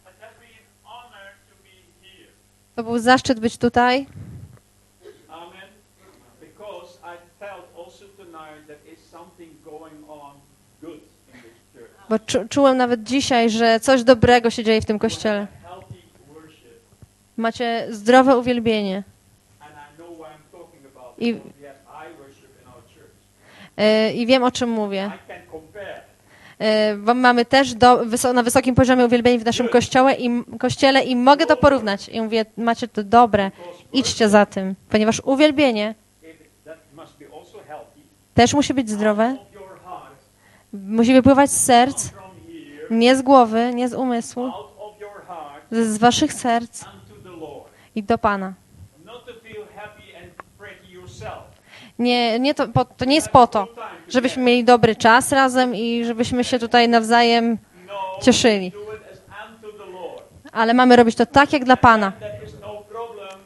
To był zaszczyt być tutaj. Amen. Because I felt also tonight that is something going on good in this church. Bo czułem nawet dzisiaj, że coś dobrego się dzieje w tym Kościele. Healthy worship. Macie zdrowe uwielbienie. And I know what I'm talking about. I, Because we have I worship in our church. I wiem, o czym mówię. I can compare. Bo mamy też na wysokim poziomie uwielbień w naszym kościele i mogę to porównać. I mówię, macie to dobre, idźcie za tym. Ponieważ uwielbienie That must be also healthy. też musi być zdrowe, Of your heart, musi wypływać z serc, from here, nie z głowy, nie z umysłu, out of your heart z waszych serc unto the Lord. i do Pana. Not to feel happy and pretty yourself. To nie jest po to, żebyśmy mieli dobry czas razem i żebyśmy się tutaj nawzajem No, cieszyli. do it as unto the Lord. Ale mamy robić to tak, jak dla Pana. There is no problem,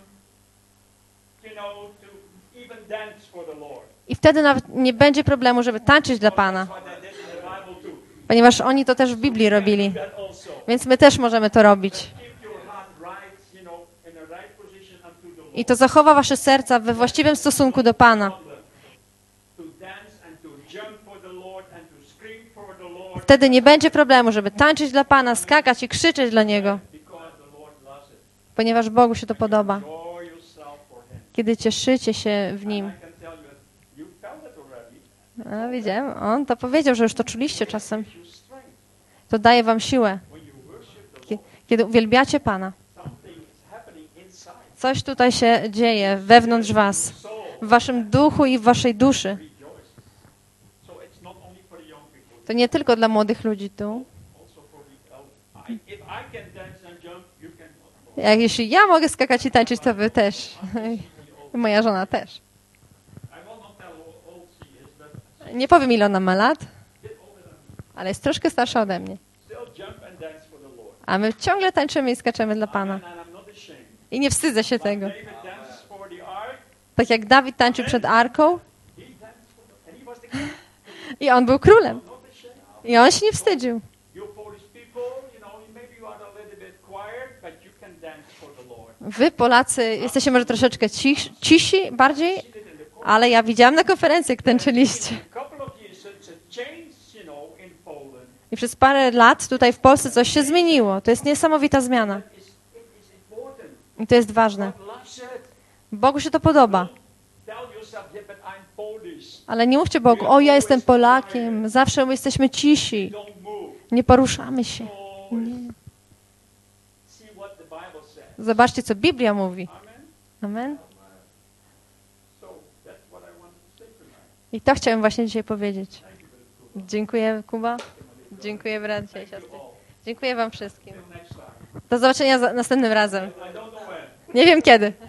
to even dance for the Lord. I wtedy nawet nie będzie problemu, żeby tańczyć dla Pana. That's what they did in the Bible too. Ponieważ oni to też w Biblii robili. That also. Więc my też możemy to robić. Keep your heart right, in the right position unto the Lord. I to zachowa wasze serca we właściwym stosunku do Pana. To dance and to jump for the Lord and to scream for the Lord Wtedy nie będzie problemu, żeby tańczyć dla Pana, skakać i krzyczeć dla Niego. because the Lord loves it. Ponieważ Bogu się to podoba. Enjoy yourself for Him. Kiedy cieszycie się w Nim. I can tell you felt it already. A, widziałem, on to powiedział, że już to czuliście czasem. You strength. To daje wam siłę. When you worship the Kiedy uwielbiacie Pana. something is happening inside. Coś tutaj się dzieje wewnątrz was. W waszym duchu i w waszej duszy. So it's not only for the young people, To nie tylko dla młodych ludzi tu. also for the elders. If I can dance and jump, you can. Jeśli ja mogę skakać i tańczyć, to wy też. I moja żona też. I will not tell how old she is, but Nie powiem, ile ona ma lat, ale jest troszkę starsza ode mnie. still jump and dance for the Lord. A my ciągle tańczymy i skaczemy dla Pana. And I'm not ashamed. I nie wstydzę się tego. David dances for the ark. Tak jak Dawid tańczył przed Arką He danced for and he was the king. i on był królem. Not ashamed. I on się nie wstydził. You Polish people, maybe you are a little bit quiet, but you can dance for the Lord. Wy, Polacy, jesteście może troszeczkę cisi bardziej, ale ja widziałam na konferencji, jak tańczyliście. A couple of years since a change, in Poland. I przez parę lat tutaj w Polsce coś się zmieniło. To jest niesamowita zmiana. It is important. I to jest ważne. God loves it. Bogu się to podoba. Tell yourself, yeah, but I'm Polish. Ale nie mówcie Bogu, o ja jestem Polakiem, zawsze my jesteśmy cisi, Don't move. nie poruszamy się. Oh, see what the Bible says. Zobaczcie, co Biblia mówi. Amen. Amen. So that's what I wanted to say tonight. I to chciałem właśnie dzisiaj powiedzieć. Dziękuję, Kuba. Dziękuję, bracia i siostry. Dziękuję wam wszystkim. Next time. Do zobaczenia następnym razem. I don't know when. Nie wiem kiedy.